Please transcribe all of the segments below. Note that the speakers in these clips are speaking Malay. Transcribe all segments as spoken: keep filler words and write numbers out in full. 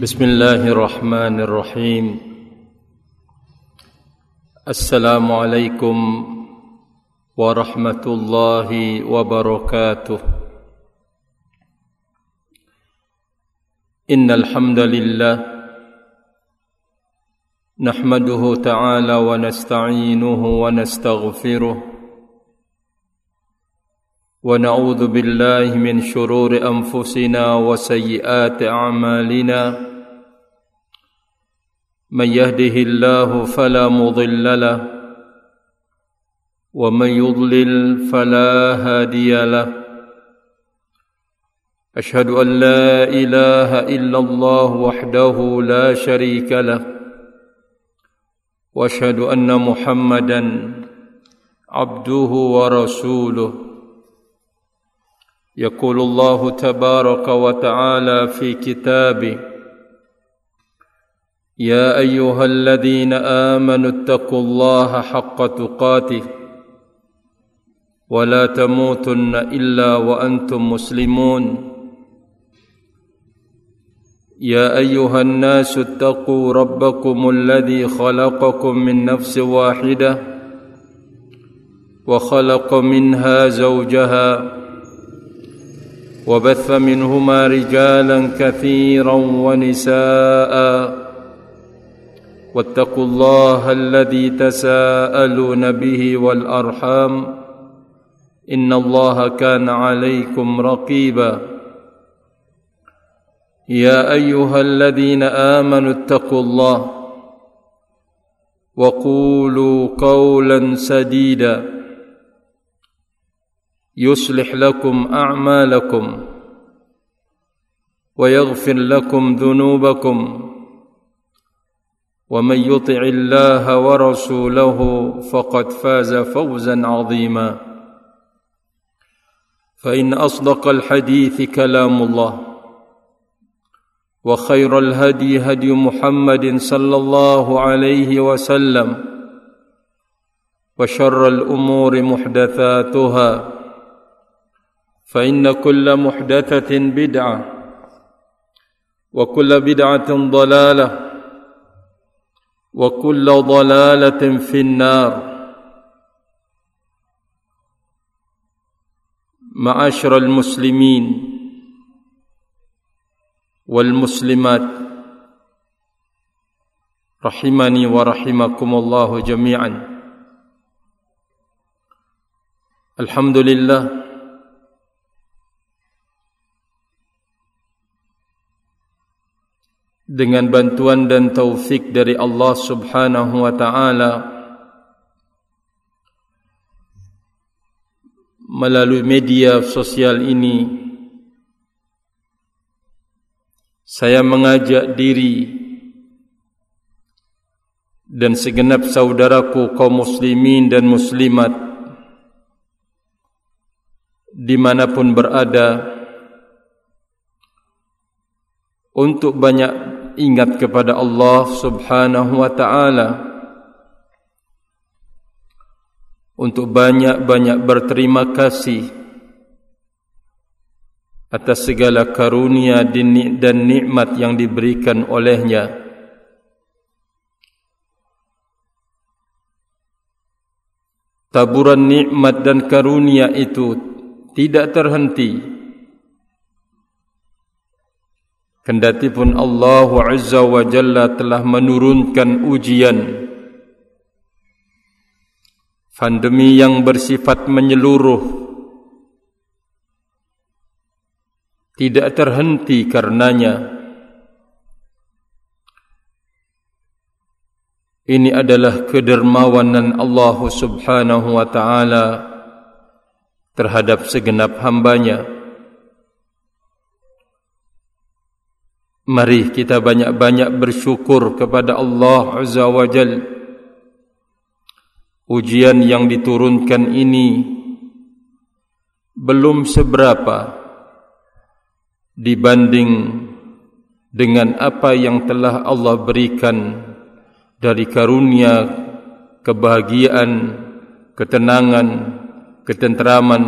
Bismillahirrahmanirrahim. Assalamualaikum warahmatullahi wabarakatuh. Innal hamdalillah nahmaduhu ta'ala wa nasta'inuhu wa nastaghfiruh ونعوذ بالله من شرور أنفسنا وسيئات أعمالنا من يهده الله فلا مضل له ومن يضلل فلا هادي له أشهد أن لا إله إلا الله وحده لا شريك له وأشهد أن محمدا عبده ورسوله يقول الله تبارك وتعالى في كتابه يا أيها الذين آمنوا اتقوا الله حق تقاته ولا تموتن إلا وأنتم مسلمون يا أيها الناس اتقوا ربكم الذي خلقكم من نفس واحدة وخلق منها زوجها وبث منهما رجالا كثيرا ونساء واتقوا الله الذي تساءلون به والأرحام إن الله كان عليكم رقيبا يا أيها الذين آمنوا اتقوا الله وقولوا قولا سديدا يصلح لكم أعمالكم ويغفر لكم ذنوبكم ومن يطع الله ورسوله فقد فاز فوزا عظيما فإن أصدق الحديث كلام الله وخير الهدي هدي محمد صلى الله عليه وسلم وشر الأمور محدثاتها فإن كل محدثة بدعة وكل بدعة ضلالة وكل ضلالة في النار. معاشر المسلمين والمسلمات رحمني ورحمكم الله جميعا. الحمد لله, dengan bantuan dan taufik dari Allah Subhanahu wa taala, melalui media sosial ini saya mengajak diri dan segenap saudaraku kaum muslimin dan muslimat dimanapun berada untuk banyak ingat kepada Allah Subhanahu wa ta'ala, untuk banyak-banyak berterima kasih atas segala karunia dan nikmat yang diberikan olehnya. Taburan nikmat dan karunia itu tidak terhenti kendati pun Allah Azza wa Jalla telah menurunkan ujian pandemi yang bersifat menyeluruh, tidak terhenti karenanya. Ini adalah kedermawanan Allah Subhanahu wa ta'ala terhadap segenap hambanya. Mari kita banyak-banyak bersyukur kepada Allah Azza wa Jal. Ujian yang diturunkan ini belum seberapa dibanding dengan apa yang telah Allah berikan dari karunia, kebahagiaan, ketenangan, ketenteraman,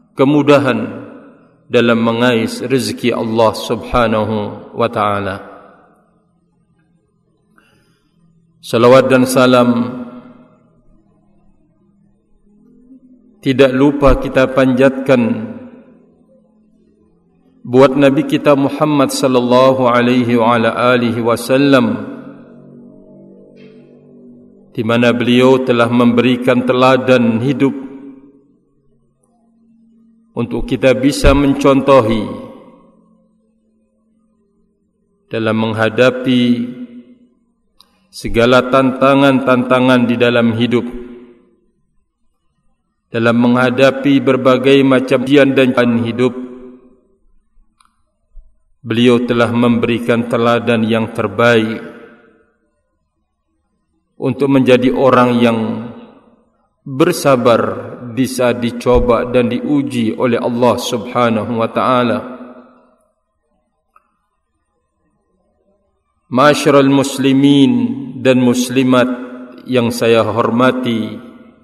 kemudahan dalam mengais rezeki Allah Subhanahu wa ta'ala. Salawat dan salam tidak lupa kita panjatkan buat Nabi kita Muhammad sallallahu alaihi wa ala alihi wasallam, di mana beliau telah memberikan teladan hidup untuk kita bisa mencontohi dalam menghadapi segala tantangan-tantangan di dalam hidup, dalam menghadapi berbagai macam ujian dan hidup. Beliau telah memberikan teladan yang terbaik untuk menjadi orang yang bersabar di saat dicoba dan diuji oleh Allah Subhanahu wa taala. Ma'asyiral muslimin dan muslimat yang saya hormati,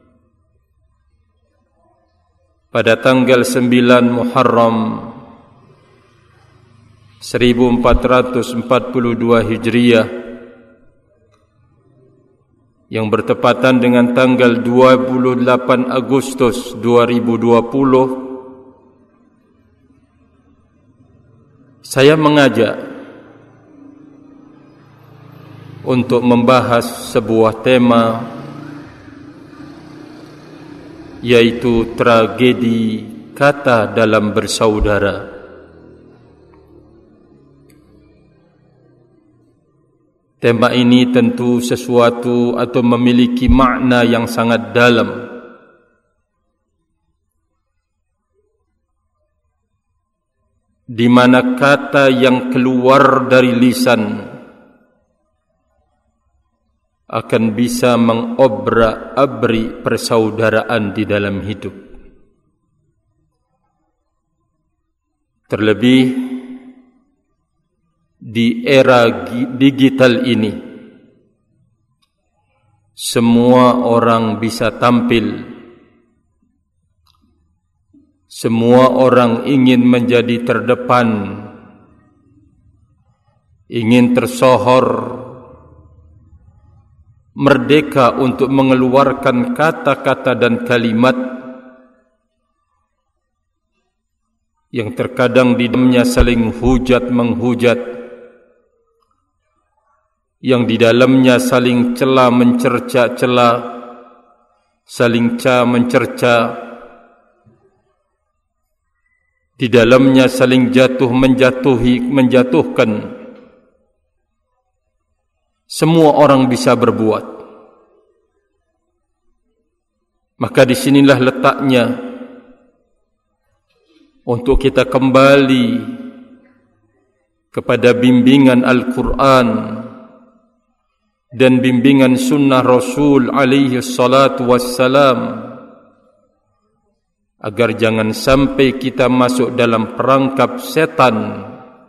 pada tanggal sembilan Muharram seribu empat ratus empat puluh dua Hijriah yang bertepatan dengan tanggal dua puluh delapan Agustus dua ribu dua puluh, saya mengajak untuk membahas sebuah tema, yaitu tragedi kata dalam bersaudara. Tema ini tentu sesuatu atau memiliki makna yang sangat dalam, di mana kata yang keluar dari lisan akan bisa mengobrak-abrik persaudaraan di dalam hidup. Terlebih di era digital ini, semua orang bisa tampil, semua orang ingin menjadi terdepan, ingin tersohor, merdeka untuk mengeluarkan kata-kata dan kalimat yang terkadang di dalamnya saling hujat-menghujat, yang di dalamnya saling cela mencerca-cela, saling ca mencerca, di dalamnya saling jatuh menjatuhi menjatuhkan. Semua orang bisa berbuat. Maka disinilah letaknya untuk kita kembali kepada bimbingan Al-Quran dan bimbingan sunnah Rasul alaihi salatu wassalam, agar jangan sampai kita masuk dalam perangkap setan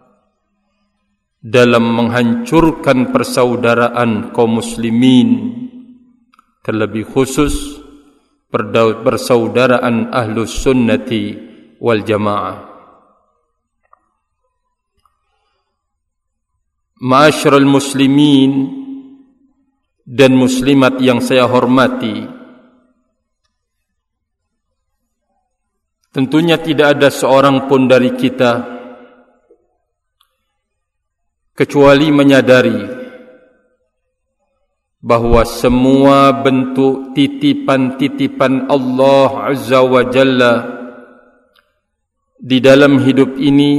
dalam menghancurkan persaudaraan kaum muslimin, terlebih khusus persaudaraan ahlus sunnati wal jamaah. Ma'asyiral muslimin dan muslimat yang saya hormati, tentunya tidak ada seorang pun dari kita kecuali menyadari bahwa semua bentuk titipan-titipan Allah Azza wa Jalla di dalam hidup ini,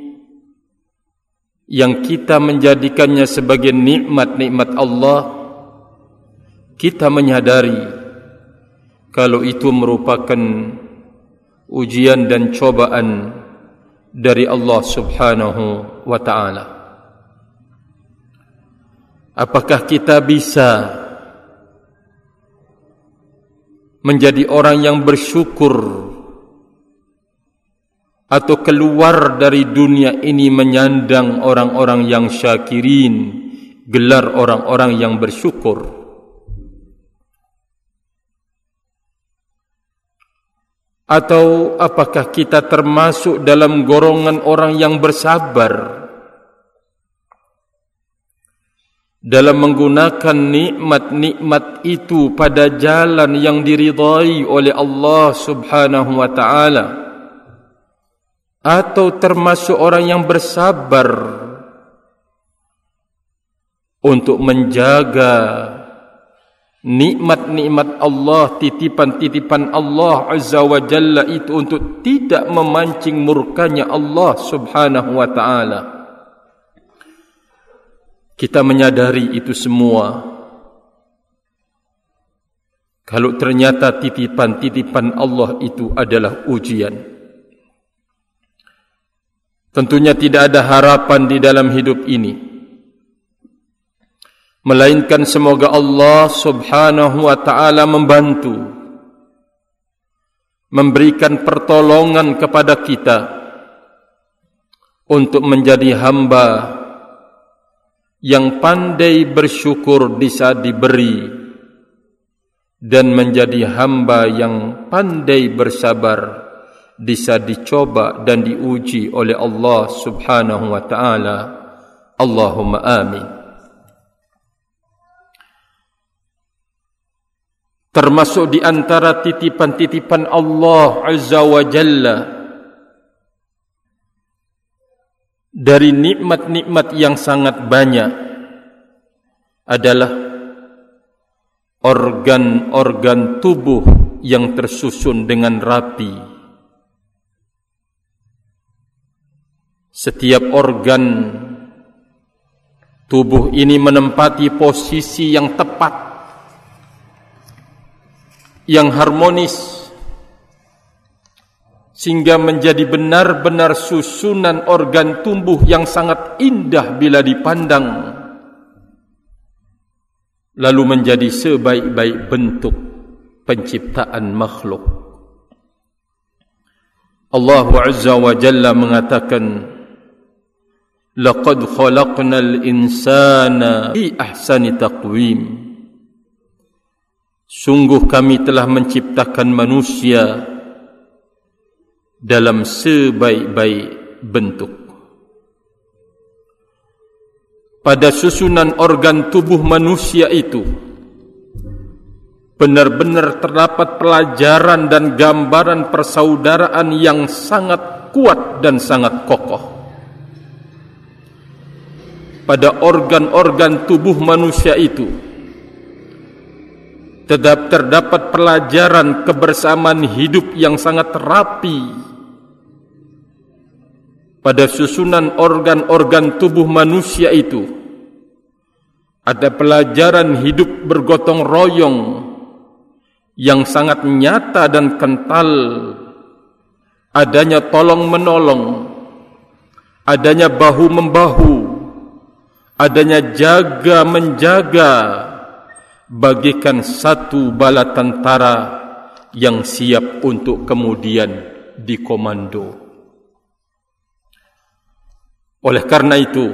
yang kita menjadikannya sebagai nikmat-nikmat Allah, kita menyadari kalau itu merupakan ujian dan cobaan dari Allah Subhanahu wa ta'ala. Apakah kita bisa menjadi orang yang bersyukur atau keluar dari dunia ini menyandang orang-orang yang syakirin, gelar orang-orang yang bersyukur? Atau apakah kita termasuk dalam golongan orang yang bersabar, dalam menggunakan nikmat-nikmat itu pada jalan yang diridai oleh Allah Subhanahu wa taala, atau termasuk orang yang bersabar untuk menjaga nikmat-nikmat Allah, titipan-titipan Allah Azza wa Jalla itu untuk tidak memancing murkanya Allah Subhanahu wa taala. Kita menyadari itu semua. Kalau ternyata titipan-titipan Allah itu adalah ujian, tentunya tidak ada harapan di dalam hidup ini, melainkan semoga Allah Subhanahu wa taala membantu, memberikan pertolongan kepada kita untuk menjadi hamba yang pandai bersyukur di saat diberi, dan menjadi hamba yang pandai bersabar di saat dicoba dan diuji oleh Allah Subhanahu wa taala. Allahumma amin. Termasuk di antara titipan-titipan Allah Azza wa Jalla dari nikmat-nikmat yang sangat banyak adalah organ-organ tubuh yang tersusun dengan rapi. Setiap organ tubuh ini menempati posisi yang tepat, yang harmonis, sehingga menjadi benar-benar susunan organ tubuh yang sangat indah bila dipandang, lalu menjadi sebaik-baik bentuk penciptaan makhluk. Allah Azza wa Jalla mengatakan, laqad khalaqnal insana fi ahsani taqwim. Sungguh kami telah menciptakan manusia dalam sebaik-baik bentuk. Pada susunan organ tubuh manusia itu benar-benar terdapat pelajaran dan gambaran persaudaraan yang sangat kuat dan sangat kokoh. Pada organ-organ tubuh manusia itu tetap terdapat pelajaran kebersamaan hidup yang sangat rapi. Pada susunan organ-organ tubuh manusia itu ada pelajaran hidup bergotong royong yang sangat nyata dan kental. Adanya tolong menolong, adanya bahu membahu, adanya jaga menjaga, bagaikan satu bala tentara yang siap untuk kemudian dikomando. Oleh karena itu,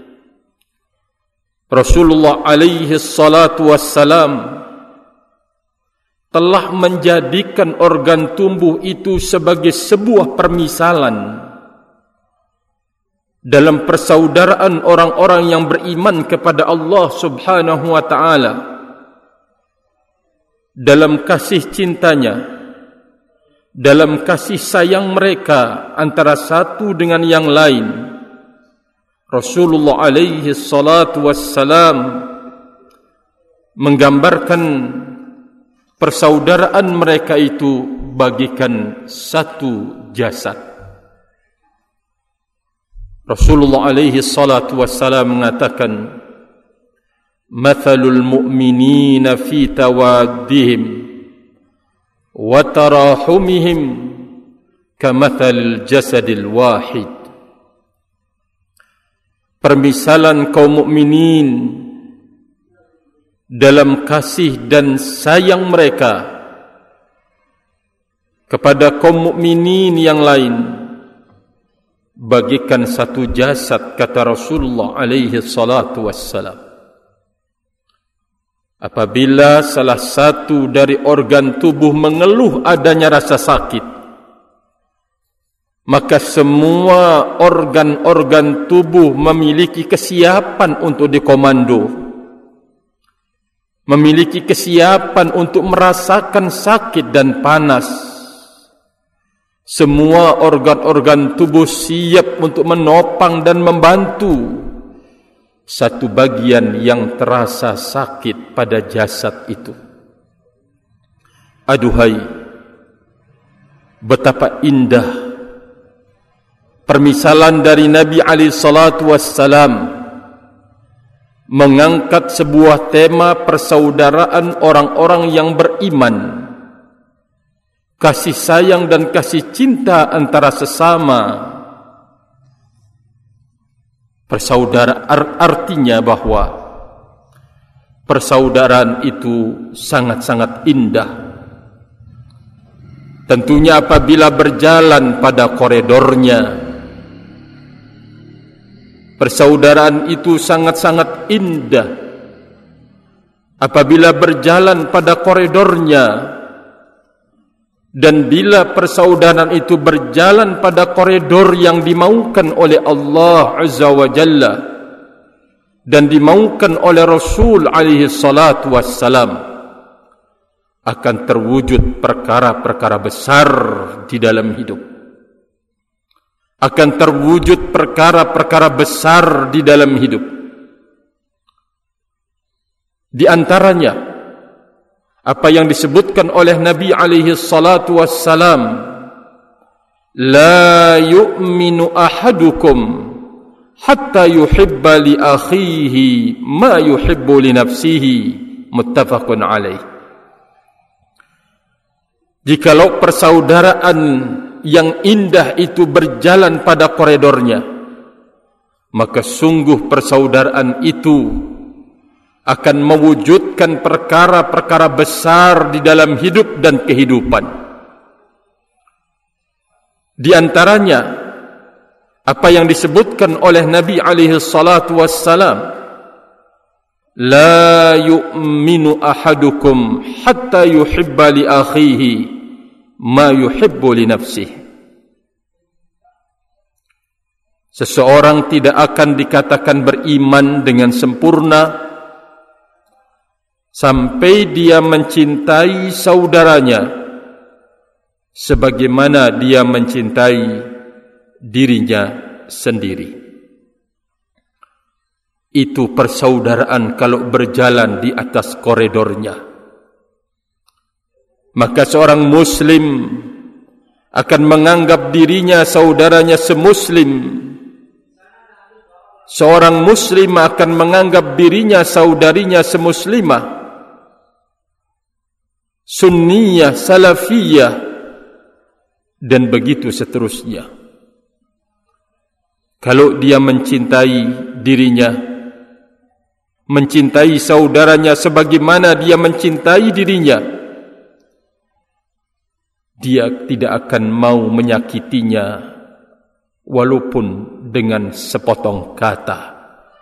Rasulullah alaihi salatu wassalam telah menjadikan organ tubuh itu sebagai sebuah permisalan dalam persaudaraan orang-orang yang beriman kepada Allah Subhanahu wa taala, dalam kasih cintanya, dalam kasih sayang mereka antara satu dengan yang lain. Rasulullah alaihi salatu wassalam menggambarkan persaudaraan mereka itu bagikan satu jasad. Rasulullah alaihi salatu wassalam mengatakan, mathalul mu'minina fi tawaddihim wa tarahumihim kamathalil jasadil wahid. Permisalan kaum mukminin dalam kasih dan sayang mereka kepada kaum mukminin yang lain bagikan satu jasad, kata Rasulullah alaihi salatu wassalam. Apabila salah satu dari organ tubuh mengeluh adanya rasa sakit, maka semua organ-organ tubuh memiliki kesiapan untuk dikomando. memiliki kesiapan untuk merasakan sakit dan panas. Semua organ-organ tubuh siap untuk menopang dan membantu satu bagian yang terasa sakit pada jasad itu. Aduhai, betapa indah permisalan dari Nabi alaihi salatu wassalam mengangkat sebuah tema persaudaraan orang-orang yang beriman, kasih sayang dan kasih cinta antara sesama. Persaudaraan artinya bahwa persaudaraan itu sangat-sangat indah. Tentunya apabila berjalan pada koridornya, persaudaraan itu sangat-sangat indah. Apabila berjalan pada koridornya, dan bila persaudaraan itu berjalan pada koridor yang dimaukan oleh Allah Azza wa Jalla dan dimaukan oleh Rasul alaihi salatu wassalam, akan terwujud perkara-perkara besar di dalam hidup. Akan terwujud perkara-perkara besar di dalam hidup. Di antaranya apa yang disebutkan oleh Nabi alaihi salatu wassalam, la yu'minu ahadukum hatta yuhibba li akhihi ma yuhibbu li nafsihi, muttafaqun alaih. Jikalau persaudaraan yang indah itu berjalan pada koridornya, maka sungguh persaudaraan itu akan mewujudkan perkara-perkara besar di dalam hidup dan kehidupan. Di antaranya apa yang disebutkan oleh Nabi alaihi salatu wassalam, la yu'minu ahadukum hatta yuhibba li akhihi ma yuhibbu li nafsihi. Seseorang tidak akan dikatakan beriman dengan sempurna sampai dia mencintai saudaranya sebagaimana dia mencintai dirinya sendiri. Itu persaudaraan kalau berjalan di atas koridornya. Maka seorang muslim akan menganggap dirinya saudaranya semuslim. Seorang muslim akan menganggap dirinya saudarinya semuslimah. Sunniyah, salafiyah, dan begitu seterusnya. Kalau dia mencintai dirinya, mencintai saudaranya sebagaimana dia mencintai dirinya, dia tidak akan mau menyakitinya walaupun dengan sepotong kata.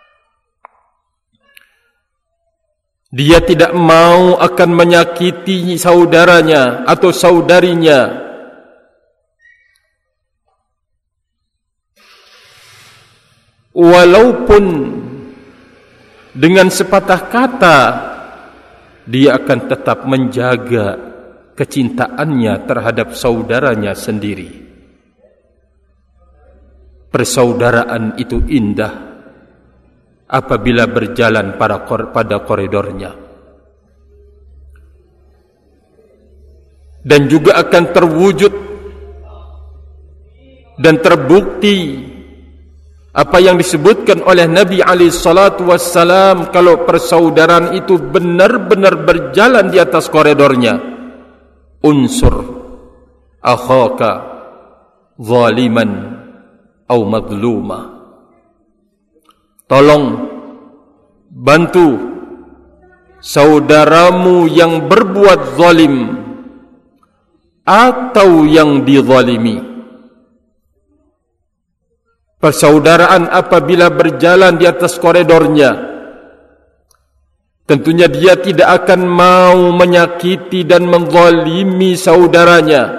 Dia tidak mau akan menyakiti saudaranya atau saudarinya walaupun dengan sepatah kata. Dia akan tetap menjaga kecintaannya terhadap saudaranya sendiri. Persaudaraan itu indah apabila berjalan pada pada koridornya, dan juga akan terwujud dan terbukti apa yang disebutkan oleh Nabi alaihi salatu wassalam, kalau persaudaraan itu benar-benar berjalan di atas koridornya. Unsur akhaka zaliman au madluma. Tolong bantu saudaramu yang berbuat zalim atau yang dizalimi. Persaudaraan apabila berjalan di atas koridornya, tentunya dia tidak akan mau menyakiti dan menzalimi saudaranya.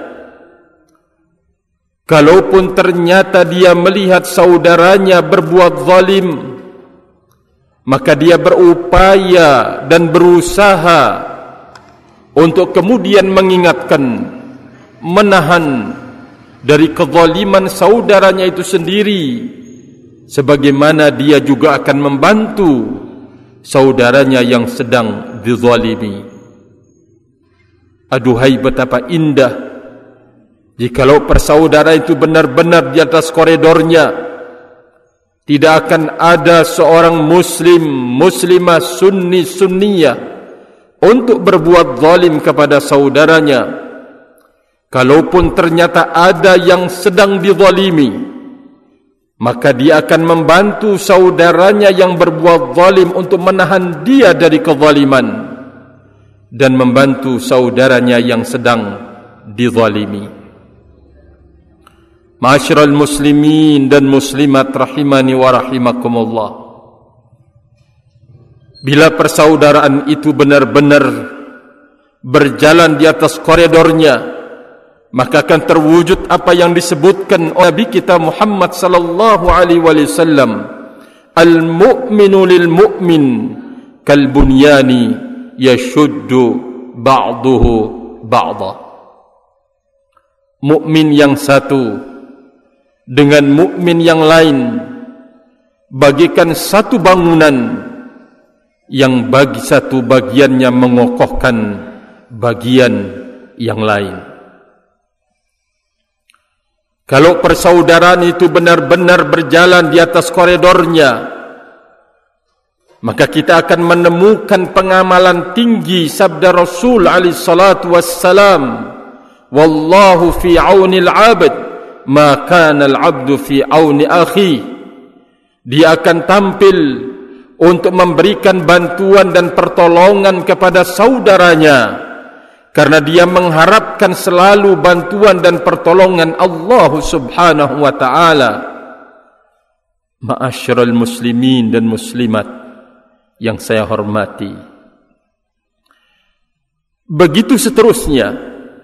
Kalaupun ternyata dia melihat saudaranya berbuat zalim, maka dia berupaya dan berusaha untuk kemudian mengingatkan, menahan dari kezaliman saudaranya itu sendiri, sebagaimana dia juga akan membantu saudaranya yang sedang dizalimi. Aduhai betapa indah jikalau persaudara itu benar-benar di atas koridornya. Tidak akan ada seorang muslim, muslimah, sunni, sunniyah untuk berbuat zalim kepada saudaranya. Kalaupun ternyata ada yang sedang dizalimi, maka dia akan membantu saudaranya yang berbuat zalim untuk menahan dia dari kezaliman dan membantu saudaranya yang sedang dizalimi. Ma'asyiral muslimin dan muslimat rahimani wa rahimakumullah. Bila persaudaraan itu benar-benar berjalan di atas koridornya, maka akan terwujud apa yang disebutkan oleh Nabi kita Muhammad sallallahu alaihi wasallam, al-mu'minu lil mu'min kal bunyani yashuddu ba'duhu ba'dha. Mukmin yang satu dengan mukmin yang lain bagikan satu bangunan yang bagi satu bagiannya mengokohkan bagian yang lain. Kalau persaudaraan itu benar-benar berjalan di atas koridornya, maka kita akan menemukan pengamalan tinggi sabda Rasul alaihi salatu wassalam, wallahu fi auni al-'abd ma kana al-'abdu fi auni akhi. Dia akan tampil untuk memberikan bantuan dan pertolongan kepada saudaranya, karena dia mengharapkan selalu bantuan dan pertolongan Allah subhanahu wa ta'ala. Ma'asyiral muslimin dan muslimat yang saya hormati, begitu seterusnya.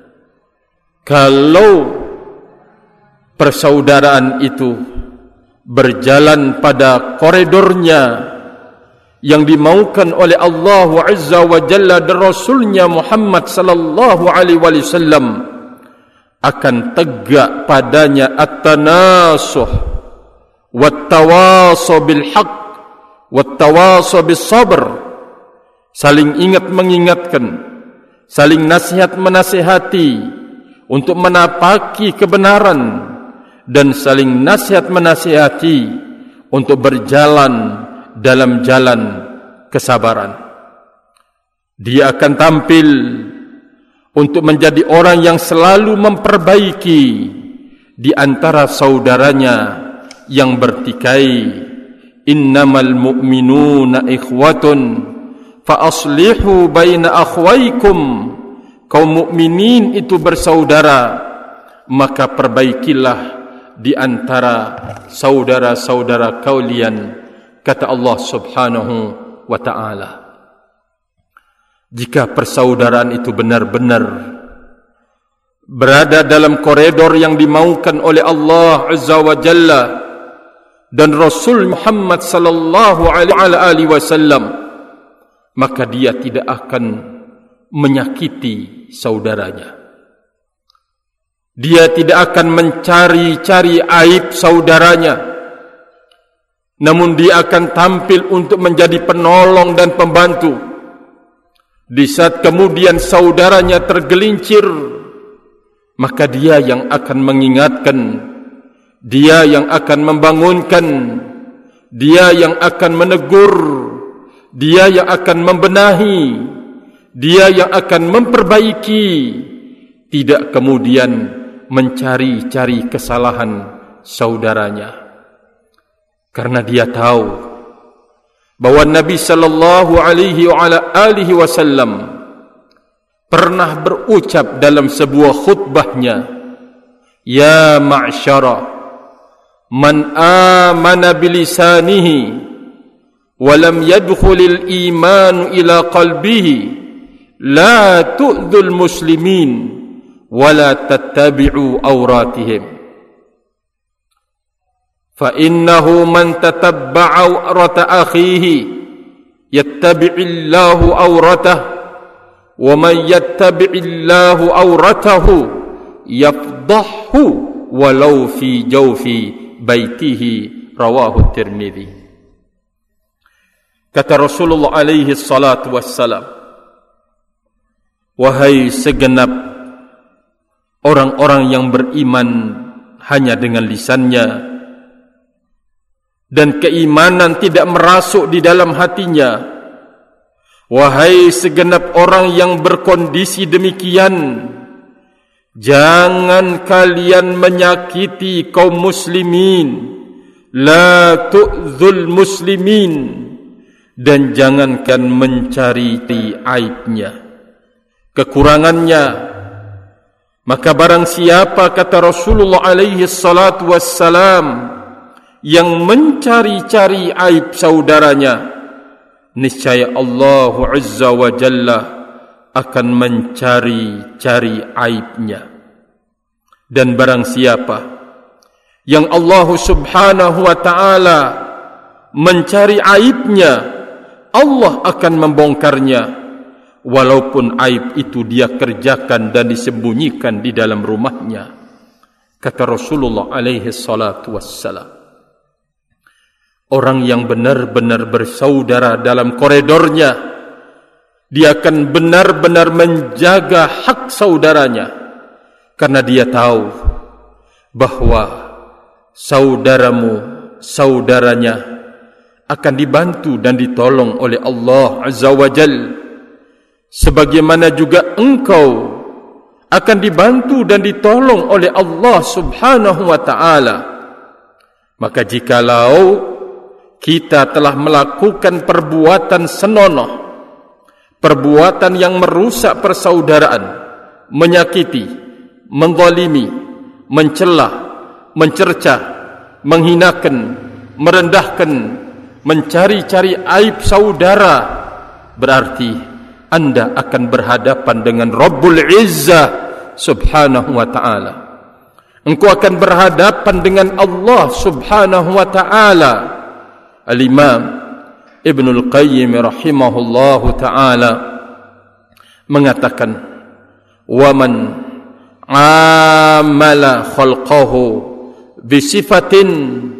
Kalau persaudaraan itu berjalan pada koridornya yang dimaukan oleh Allah Azza wa Jalla dan Rasulnya Muhammad sallallahu alaihi wasallam, akan tegak padanya at-tanasuh wat-tawasuh bil haqq wat-tawasuh bis sabr, saling ingat mengingatkan, saling nasihat menasihati untuk menapaki kebenaran, dan saling nasihat menasihati untuk berjalan dalam jalan kesabaran. Dia akan tampil untuk menjadi orang yang selalu memperbaiki di antara saudaranya yang bertikai. Innamal mu'minuna ikhwatun fa aslihu baina akhwaykum. Kaum mukminin itu bersaudara, maka perbaikilah di antara saudara-saudara kalian, kata Allah subhanahu wa ta'ala. Jika persaudaraan itu benar-benar berada dalam koridor yang dimaukan oleh Allah Azza wa Jalla dan Rasul Muhammad sallallahu alaihi wasallam, maka dia tidak akan menyakiti saudaranya. Dia tidak akan mencari-cari aib saudaranya, namun dia akan tampil untuk menjadi penolong dan pembantu. Di saat kemudian saudaranya tergelincir, maka dia yang akan mengingatkan, dia yang akan membangunkan, dia yang akan menegur, dia yang akan membenahi, dia yang akan memperbaiki, tidak kemudian mencari-cari kesalahan saudaranya. Karena dia tahu bahwa Nabi sallallahu alaihi wasallam pernah berucap dalam sebuah khutbahnya, ya ma'syara man amana bilisanihi wa lam yadkhulil iman ila qalbihi la tu'dhul muslimin wa la tattabi'u awratihim. فإنه من تتبع عورة أخيه yattabi'illahu awratah, wa man yattabi'illahu awratahu yafdahhu walau fi jawfi baitihi, rawahu Tirmidzi. Kata Rasulullah alaihi salatu wassalam, wahai segenap orang-orang yang beriman hanya dengan lisannya dan keimanan tidak merasuk di dalam hatinya, wahai segenap orang yang berkondisi demikian, jangan kalian menyakiti kaum muslimin, la tu'dzul muslimin, dan jangankan mencari aibnya, kekurangannya. Maka barang siapa, kata Rasulullah alaihi salatu wassalam, yang mencari-cari aib saudaranya, niscaya Allah Azza wa Jalla akan mencari-cari aibnya. Dan barang siapa yang Allah Subhanahu wa ta'ala mencari aibnya, Allah akan membongkarnya, walaupun aib itu dia kerjakan dan disembunyikan di dalam rumahnya. Kata Rasulullah alaihi salatu wassalam, orang yang benar-benar bersaudara dalam koridornya, dia akan benar-benar menjaga hak saudaranya, karena dia tahu bahwa saudaramu, saudaranya akan dibantu dan ditolong oleh Allah Azza wa Jalla, sebagaimana juga engkau akan dibantu dan ditolong oleh Allah Subhanahu wa ta'ala. Maka jikalau kita telah melakukan perbuatan senonoh, perbuatan yang merusak persaudaraan, menyakiti, menzalimi, mencela, mencerca, menghinakan, merendahkan, mencari-cari aib saudara, berarti Anda akan berhadapan dengan Rabbul Izzah Subhanahu wa ta'ala. Engkau akan berhadapan dengan Allah Subhanahu wa ta'ala. Al-Imam Ibnul Qayyim rahimahullahu ta'ala mengatakan, wa man amala khalqahu bisifatin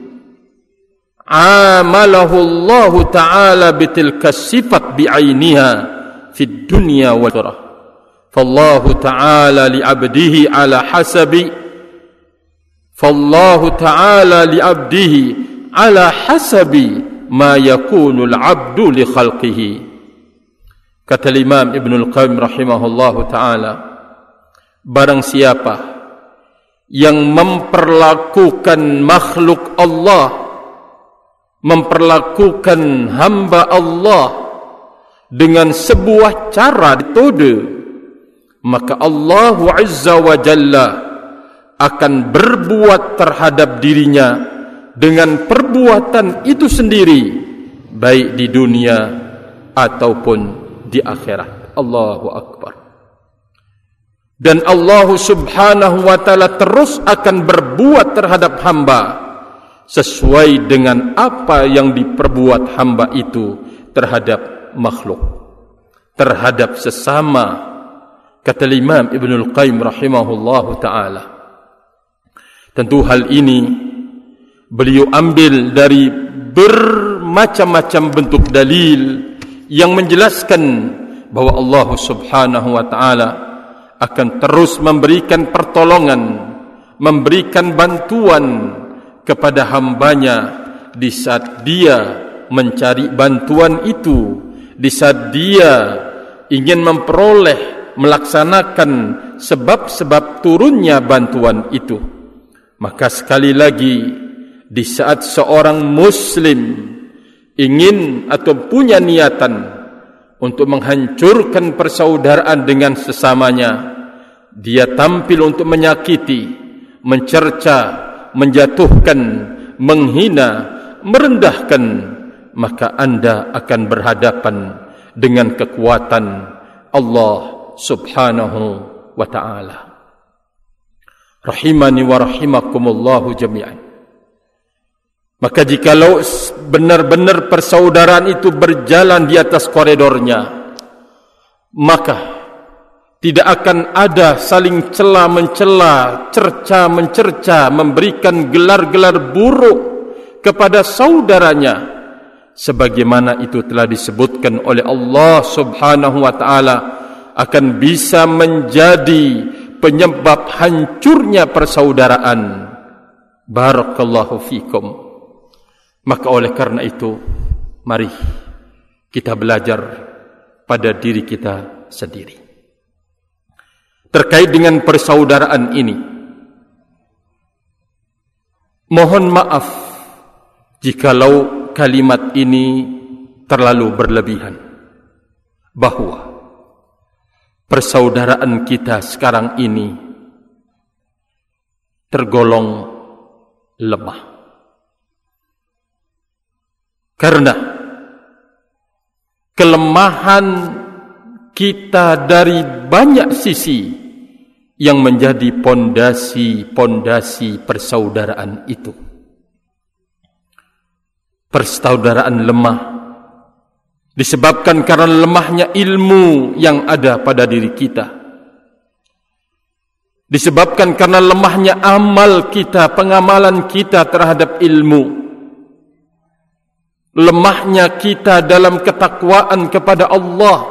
amalahu Allah ta'ala bitilka sifat bi'ainiha fid dunya wal akhirah, fallahu ta'ala li'abdihi ala hasabi fallahu ta'ala li'abdihi ala hasabi ma yakunul abdu li khalqihi. Kata Imam Ibnul Qayyim rahimahullahu ta'ala, barang siapa yang memperlakukan makhluk Allah, memperlakukan hamba Allah dengan sebuah cara metode, maka Allah Azza wa Jalla akan berbuat terhadap dirinya dengan perbuatan itu sendiri, baik di dunia ataupun di akhirat. Allahu Akbar. Dan Allah Subhanahu wa ta'ala terus akan berbuat terhadap hamba sesuai dengan apa yang diperbuat hamba itu terhadap makhluk, terhadap sesama. Kata Imam Ibnul Qayyim rahimahullahu ta'ala, tentu hal ini beliau ambil dari bermacam-macam bentuk dalil yang menjelaskan bahwa Allah Subhanahu wa ta'ala akan terus memberikan pertolongan, memberikan bantuan kepada hambanya di saat dia mencari bantuan itu, di saat dia ingin memperoleh, melaksanakan sebab-sebab turunnya bantuan itu. Maka sekali lagi, di saat seorang muslim ingin atau punya niatan untuk menghancurkan persaudaraan dengan sesamanya, dia tampil untuk menyakiti, mencerca, menjatuhkan, menghina, merendahkan, maka Anda akan berhadapan dengan kekuatan Allah Subhanahu wa ta'ala. Rahimani wa rahimakumullahu jami'an. Maka jikalau benar-benar persaudaraan itu berjalan di atas koridornya, maka tidak akan ada saling cela-mencela, cerca-mencerca, memberikan gelar-gelar buruk kepada saudaranya, sebagaimana itu telah disebutkan oleh Allah Subhanahu wa taala akan bisa menjadi penyebab hancurnya persaudaraan. Barakallahu fikum. Maka oleh karena itu, mari kita belajar pada diri kita sendiri terkait dengan persaudaraan ini. Mohon maaf jikalau kalimat ini terlalu berlebihan, bahwa persaudaraan kita sekarang ini tergolong lemah. Karena kelemahan kita dari banyak sisi yang menjadi pondasi-pondasi persaudaraan itu. Persaudaraan lemah disebabkan karena lemahnya ilmu yang ada pada diri kita. Disebabkan karena lemahnya amal kita, pengamalan kita terhadap ilmu. Lemahnya kita dalam ketakwaan kepada Allah,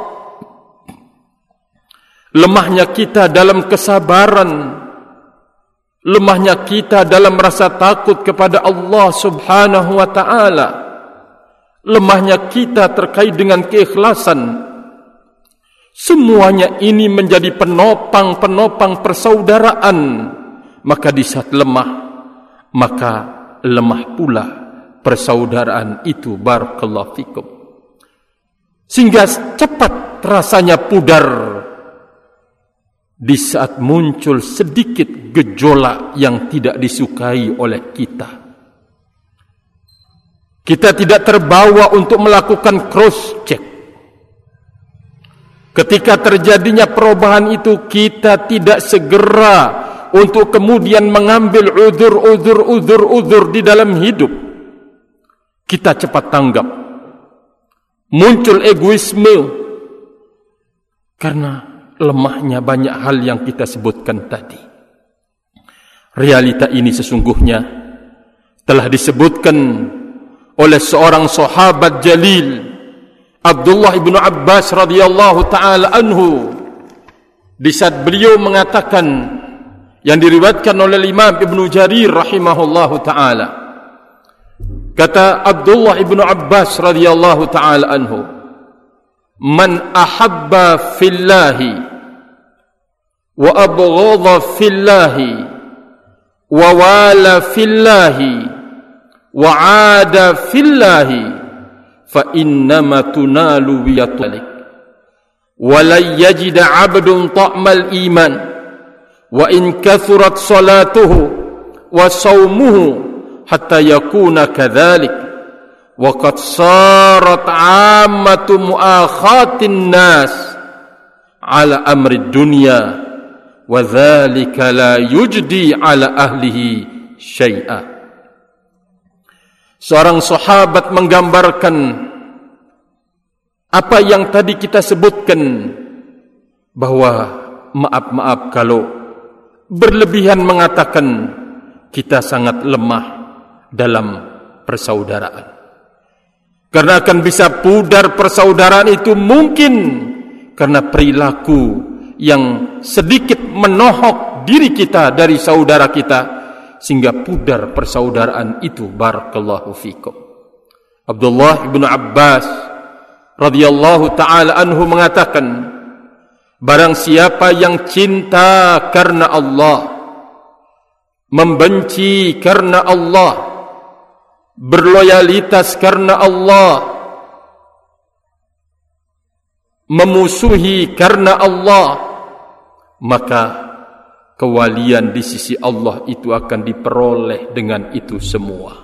lemahnya kita dalam kesabaran, lemahnya kita dalam rasa takut kepada Allah Subhanahu wa taala, lemahnya kita terkait dengan keikhlasan. Semuanya ini menjadi penopang-penopang persaudaraan. Maka di saat lemah, maka lemah pula persaudaraan itu. Barakallahu fikum. Sehingga cepat rasanya pudar di saat muncul sedikit gejolak yang tidak disukai oleh kita. Kita tidak terbawa untuk melakukan cross check. Ketika terjadinya perubahan itu, kita tidak segera untuk kemudian mengambil uzur-uzur-uzur-uzur di dalam hidup. Kita cepat tanggap. Muncul egoisme karena lemahnya banyak hal yang kita sebutkan tadi. Realita ini sesungguhnya telah disebutkan oleh seorang sahabat jalil, Abdullah ibnu Abbas radhiyallahu taala anhu, di saat beliau mengatakan, yang diriwayatkan oleh Imam Ibnu Jarir rahimahullahu taala, kata Abdullah ibnu Abbas radhiyallahu taala anhu, man ahabba fillahi wa abghadha fillahi wa wala fillahi wa ada fillahi fa innama tunalu biyatalik wa la yajid 'abdun ta'mal iman wa in kathurat salatuhu wa sawmuhu hatta yakuna kadhalik wa qad sarat 'ammatu mu'akhatin nas 'ala amri dunya wa dhalika la yujdi 'ala ahlihi syai'a. Seorang sahabat menggambarkan apa yang tadi kita sebutkan, bahwa maaf-maaf kalau berlebihan mengatakan kita sangat lemah dalam persaudaraan. Karena akan bisa pudar persaudaraan itu mungkin karena perilaku yang sedikit menohok diri kita dari saudara kita, sehingga pudar persaudaraan itu. Barakallahu fikum. Abdullah ibnu Abbas radhiyallahu taala anhu mengatakan, barang siapa yang cinta karena Allah, membenci karena Allah, berloyalitas karena Allah, memusuhi karena Allah, maka kewalian di sisi Allah itu akan diperoleh dengan itu semua.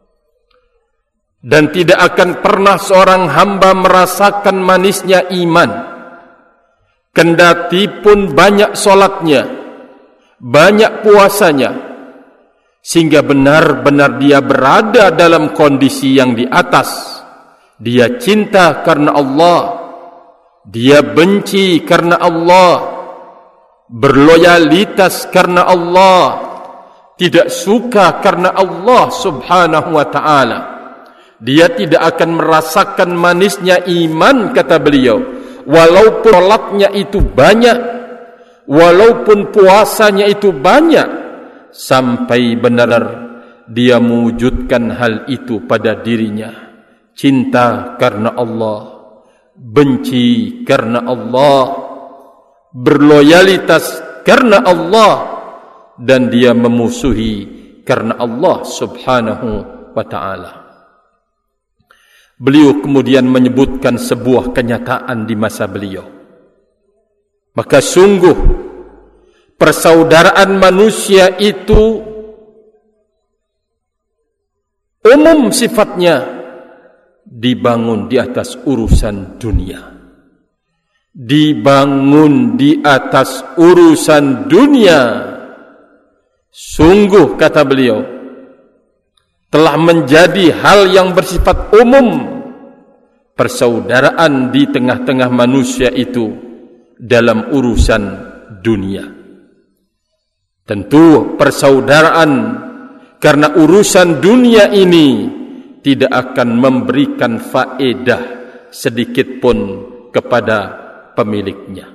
Dan tidak akan pernah seorang hamba merasakan manisnya iman, kendati pun banyak solatnya, banyak puasanya, sehingga benar-benar dia berada dalam kondisi yang di atas. Dia cinta karena Allah, dia benci karena Allah, berloyalitas karena Allah, tidak suka karena Allah subhanahu wa ta'ala. Dia tidak akan merasakan manisnya iman, kata beliau, walaupun salatnya itu banyak, walaupun puasanya itu banyak, sampai benar dia mewujudkan hal itu pada dirinya. Cinta karena Allah, benci karena Allah, berloyalitas karena Allah, dan dia memusuhi karena Allah subhanahu wa ta'ala. Beliau kemudian menyebutkan sebuah kenyataan di masa beliau. Maka sungguh persaudaraan manusia itu umum sifatnya, dibangun di atas urusan dunia. Dibangun di atas urusan dunia. Sungguh, kata beliau, telah menjadi hal yang bersifat umum persaudaraan di tengah-tengah manusia itu dalam urusan dunia. Tentu persaudaraan karena urusan dunia ini tidak akan memberikan faedah sedikit pun kepada pemiliknya.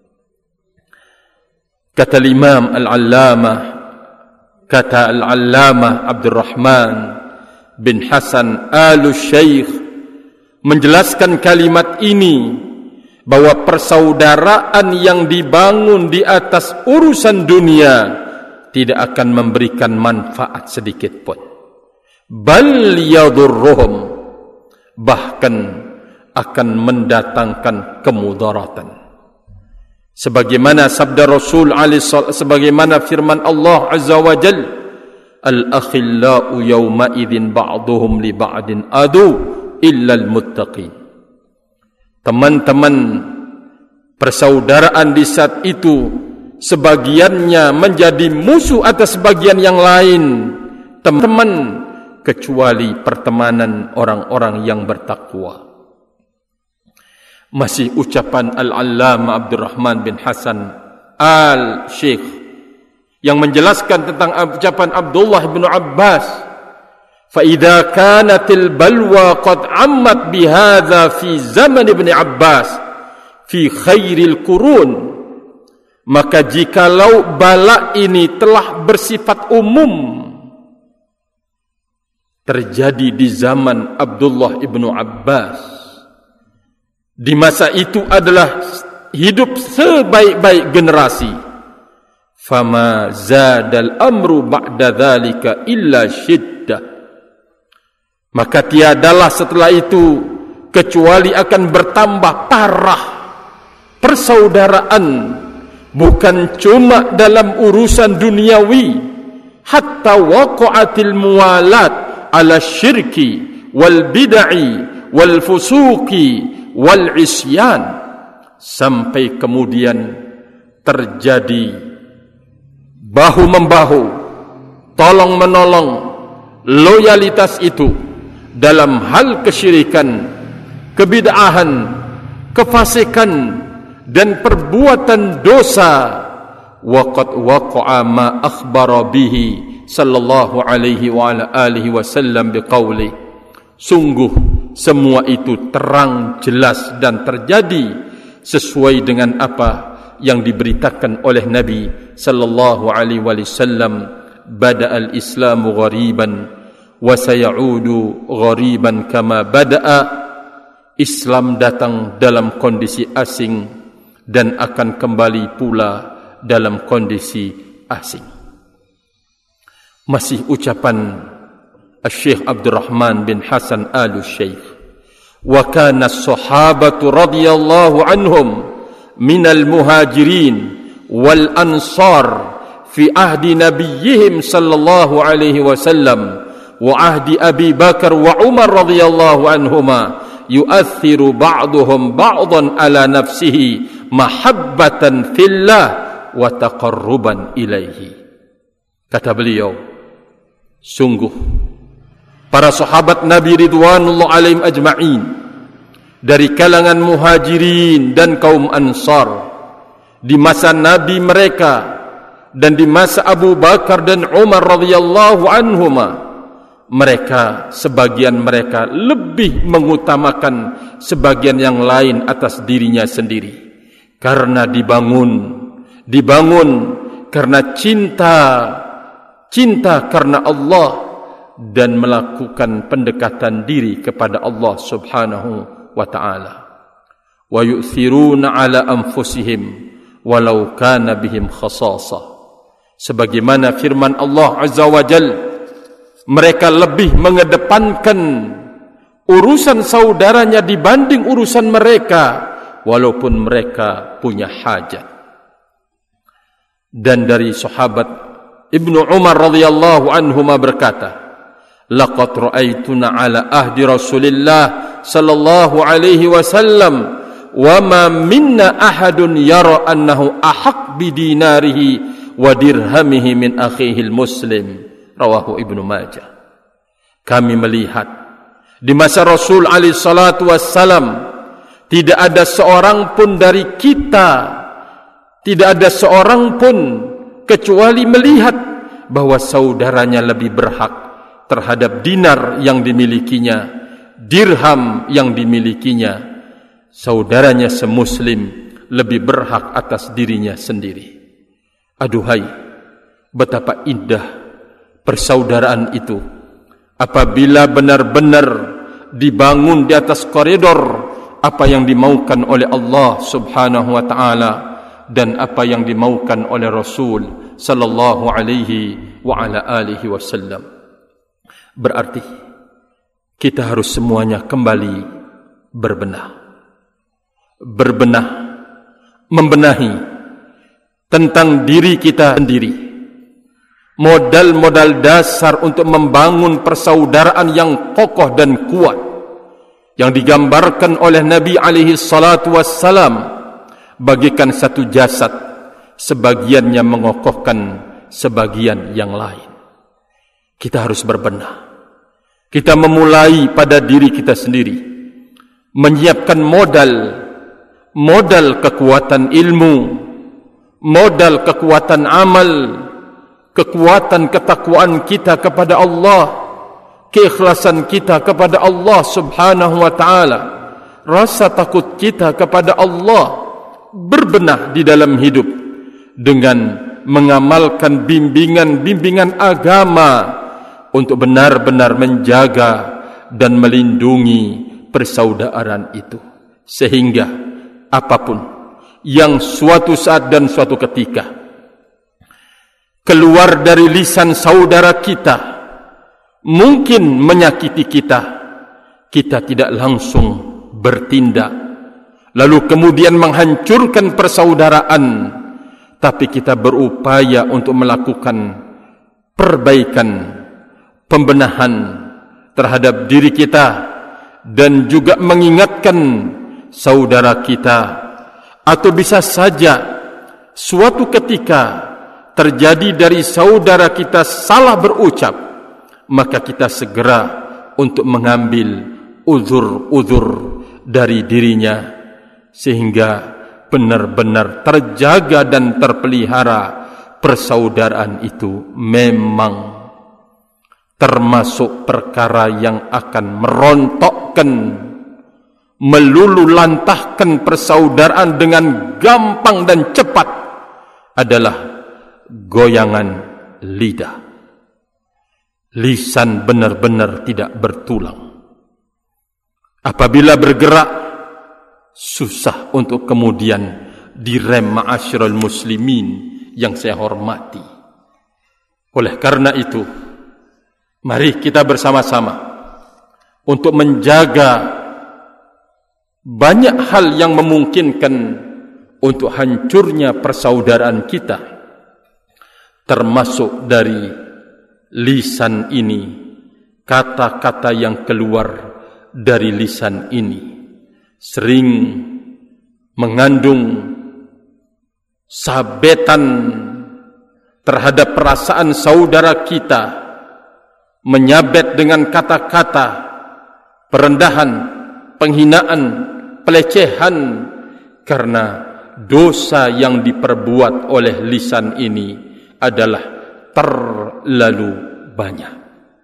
Kata Imam Al-Allamah, kata Al-Allamah Abdurrahman bin Hasan Al-Syeikh menjelaskan kalimat ini, bahwa persaudaraan yang dibangun di atas urusan dunia tidak akan memberikan manfaat sedikit pun. Bal yadurruhum, bahkan akan mendatangkan kemudaratan. Sebagaimana sabda Rasul alaihi salam, sebagaimana firman Allah azza wa jalla, al-akhillau yawma idzin ba'duhum li ba'din adu illa al-muttaqin. Teman-teman persaudaraan di saat itu sebagiannya menjadi musuh atas sebagian yang lain, teman-teman, kecuali pertemanan orang-orang yang bertakwa. Masih ucapan Al-Allamah Abdurrahman bin Hasan Al-Syeikh yang menjelaskan tentang ucapan Abdullah bin Abbas, فَإِذَا كَانَتِ الْبَلْوَى قَدْ عَمَّتْ بِهَذَا فِي زَمَنِ ابْنِ عَبَّاسِ فِي خَيْرِ الْقُرُونِ, maka jikalau bala ini telah bersifat umum terjadi di zaman Abdullah ibnu Abbas, di masa itu adalah hidup sebaik-baik generasi, fama zadal amru ba'da dzalika illa syiddah, maka tiadalah setelah itu kecuali akan bertambah parah persaudaraan, bukan cuma dalam urusan duniawi, hatta waqa'atil muwalat ala syirki wal bid'i wal fusuqi wal isyan, sampai kemudian terjadi bahu-membahu, tolong-menolong, loyalitas itu dalam hal kesyirikan, kebid'ahan, kefasikan, dan perbuatan dosa. Waqad waqa'a ma akhbara bihi sallallahu alaihi wa ala alihi wasallam biqauli, sungguh semua itu terang jelas dan terjadi sesuai dengan apa yang diberitakan oleh Nabi sallallahu alaihi wasallam, bada'al islamu ghariban wa sayaudu ghariban kama bada'a, Islam datang dalam kondisi asing dan akan kembali pula dalam kondisi asing. Masih ucapan Syekh Abdurrahman bin Hasan Al-Syeikh, wa kana as-sahabatu radhiyallahu anhum minal muhajirin wal ansar fi ahdi nabiyyihim sallallahu alaihi wasallam wa ahdi Abi Bakar wa Umar radhiyallahu anhuma yu'athiru ba'duhum ba'dan ala nafsihi mahabbatan fillah wa taqarruban ilaihi. Kata beliau, Sungguh para sahabat Nabi ridwanullah alaihim ajma'in dari kalangan muhajirin dan kaum ansar di masa Nabi mereka dan di masa Abu Bakar dan Umar radhiyallahu anhuma, mereka sebagian mereka lebih mengutamakan sebagian yang lain atas dirinya sendiri karena dibangun dibangun karena cinta cinta karena Allah dan melakukan pendekatan diri kepada Allah Subhanahu wa ta'ala. Wa yu'thiruna ala anfusihim walau kana bihim khasasah. Sebagaimana firman Allah Azza wa Jal, mereka lebih mengedepankan urusan saudaranya dibanding urusan mereka walaupun mereka punya hajat. Dan dari sahabat Ibnu Umar radhiyallahu anhuma berkata, laqad ra'aituna ala ahdi Rasulillah sallallahu alaihi wasallam wa ma minna ahadun yara annahu ahaq bi dinarihi wa dirhamihi min akhihi muslim. Rawahu Ibnu Majah. Kami melihat di masa Rasul alaihi salatu wassalam tidak ada seorang pun dari kita, tidak ada seorang pun kecuali melihat bahwa saudaranya lebih berhak terhadap dinar yang dimilikinya, dirham yang dimilikinya. Saudaranya semuslim lebih berhak atas dirinya sendiri. Aduhai, betapa indah persaudaraan itu apabila benar-benar dibangun di atas koridor apa yang dimaukan oleh Allah Subhanahu wa ta'ala dan apa yang dimaukan oleh Rasul sallallahu alaihi wa ala alihi wasallam. Berarti kita harus semuanya kembali berbenah. Berbenah, membenahi tentang diri kita sendiri. Modal-modal dasar untuk membangun persaudaraan yang kokoh dan kuat yang digambarkan oleh Nabi alaihi salatu wassalam, bagikan satu jasad, sebagiannya mengokohkan sebagian yang lain. Kita harus berbenah. Kita memulai pada diri kita sendiri, menyiapkan modal, modal kekuatan ilmu, modal kekuatan amal, kekuatan ketakwaan kita kepada Allah, keikhlasan kita kepada Allah Subhanahu wa ta'ala, rasa takut kita kepada Allah, berbenah di dalam hidup dengan mengamalkan bimbingan-bimbingan agama untuk benar-benar menjaga dan melindungi persaudaraan itu, sehingga apapun yang suatu saat dan suatu ketika keluar dari lisan saudara kita mungkin menyakiti kita, kita tidak langsung bertindak lalu kemudian menghancurkan persaudaraan, tapi kita berupaya untuk melakukan perbaikan, pembenahan terhadap diri kita dan juga mengingatkan saudara kita. Atau bisa saja suatu ketika terjadi dari saudara kita salah berucap, maka kita segera untuk mengambil uzur-uzur dari dirinya sehingga benar-benar terjaga dan terpelihara persaudaraan itu. Memang termasuk perkara yang akan merontokkan, melululantahkan persaudaraan dengan gampang dan cepat adalah goyangan lidah. Lisan benar-benar tidak bertulang. Apabila bergerak, susah untuk kemudian direm. Ma'asyiral muslimin yang saya hormati. Oleh karena itu, mari kita bersama-sama untuk menjaga banyak hal yang memungkinkan untuk hancurnya persaudaraan kita, termasuk dari lisan ini, kata-kata yang keluar dari lisan ini sering mengandung sabetan terhadap perasaan saudara kita, menyabet dengan kata-kata perendahan, penghinaan, pelecehan, karena dosa yang diperbuat oleh lisan ini adalah terlalu banyak.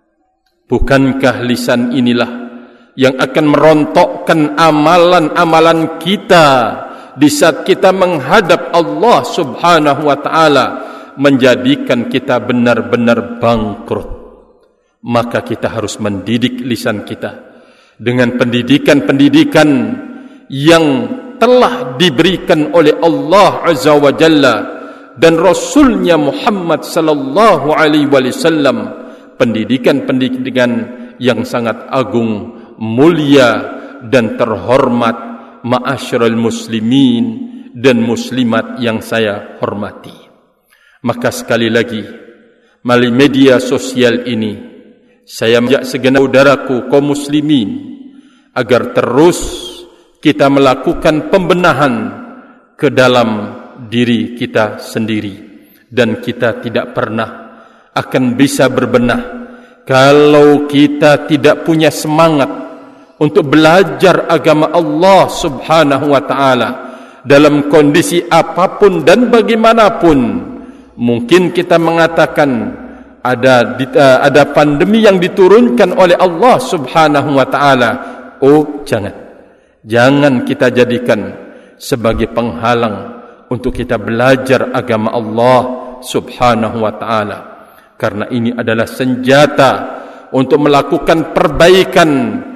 Bukankah lisan inilah yang akan merontokkan amalan-amalan kita di saat kita menghadap Allah Subhanahu wa taala, menjadikan kita benar-benar bangkrut? Maka kita harus mendidik lisan kita dengan pendidikan-pendidikan yang telah diberikan oleh Allah Azza wa Jalla dan Rasulnya Muhammad sallallahu alaihi wasallam, pendidikan-pendidikan yang sangat agung, mulia dan terhormat. Ma'asyiral muslimin dan muslimat yang saya hormati, maka sekali lagi melalui media sosial ini saya mengajak segenap saudaraku kaum muslimin agar terus kita melakukan pembenahan ke dalam diri kita sendiri, dan kita tidak pernah akan bisa berbenah kalau kita tidak punya semangat untuk belajar agama Allah Subhanahu wa taala dalam kondisi apapun dan bagaimanapun. Mungkin kita mengatakan ada ada pandemi yang diturunkan oleh Allah Subhanahu wa taala. Oh, jangan. Jangan kita jadikan sebagai penghalang untuk kita belajar agama Allah Subhanahu wa taala, karena ini adalah senjata untuk melakukan perbaikan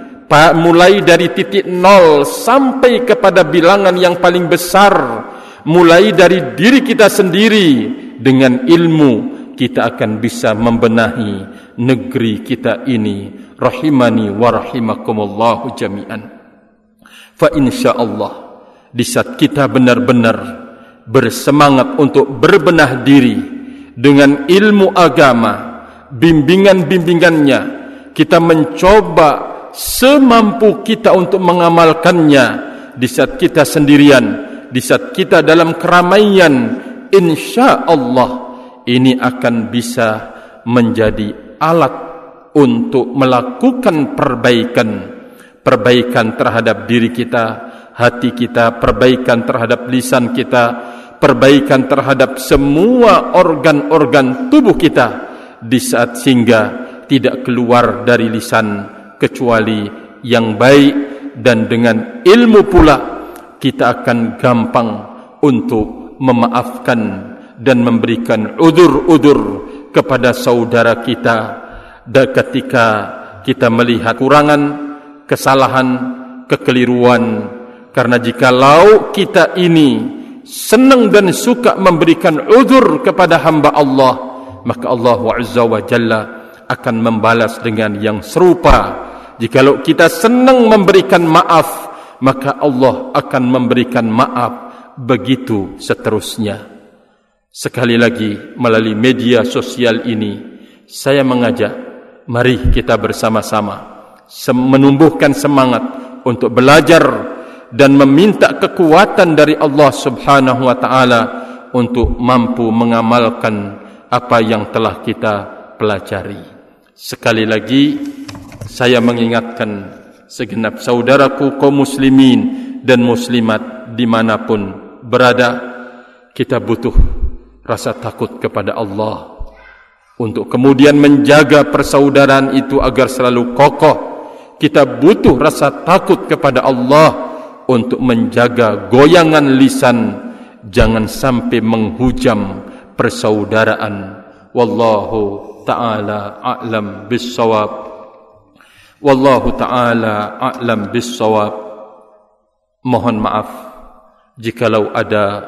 mulai dari titik nol sampai kepada bilangan yang paling besar, mulai dari diri kita sendiri. Dengan ilmu kita akan bisa membenahi negeri kita ini. Rahimani wa rahimakumullahu jami'an. Fa insyaallah di saat kita benar-benar bersemangat untuk berbenah diri dengan ilmu agama, bimbingan-bimbingannya, kita mencoba semampu kita untuk mengamalkannya. Di saat kita sendirian, di saat kita dalam keramaian, insya Allah ini akan bisa menjadi alat untuk melakukan perbaikan perbaikan terhadap diri kita, hati kita, perbaikan terhadap lisan kita, perbaikan terhadap semua organ-organ tubuh kita, di saat sehingga tidak keluar dari lisan kecuali yang baik. Dan dengan ilmu pula kita akan gampang untuk memaafkan dan memberikan udzur-udzur kepada saudara kita dan ketika kita melihat kurangan, kesalahan, kekeliruan. Karena jikalau kita ini senang dan suka memberikan udzur kepada hamba Allah, maka Allah Azza wa Jalla akan membalas dengan yang serupa. Jikalau kita senang memberikan maaf, maka Allah akan memberikan maaf, begitu seterusnya. Sekali lagi melalui media sosial ini saya mengajak, mari kita bersama-sama menumbuhkan semangat untuk belajar dan meminta kekuatan dari Allah Subhanahu wa taala untuk mampu mengamalkan apa yang telah kita pelajari. Sekali lagi saya mengingatkan segenap saudaraku kaum muslimin dan muslimat dimanapun berada, kita butuh rasa takut kepada Allah untuk kemudian menjaga persaudaraan itu agar selalu kokoh. Kita butuh rasa takut kepada Allah untuk menjaga goyangan lisan jangan sampai menghujam persaudaraan. Wallahu ta'ala a'lam bis-shawab. Wallahu ta'ala a'lam bis-shawab. Mohon maaf jikalau ada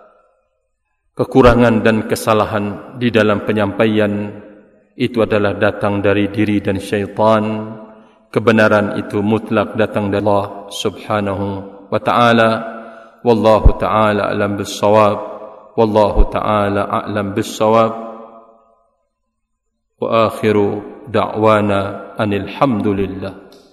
kekurangan dan kesalahan di dalam penyampaian. Itu adalah datang dari diri dan syaitan. Kebenaran itu mutlak datang dari Allah Subhanahu wa ta'ala. Wallahu ta'ala a'lam bis-shawab. Wallahu ta'ala a'lam bis-shawab. Wa akhiru da'wana anil hamdulillah.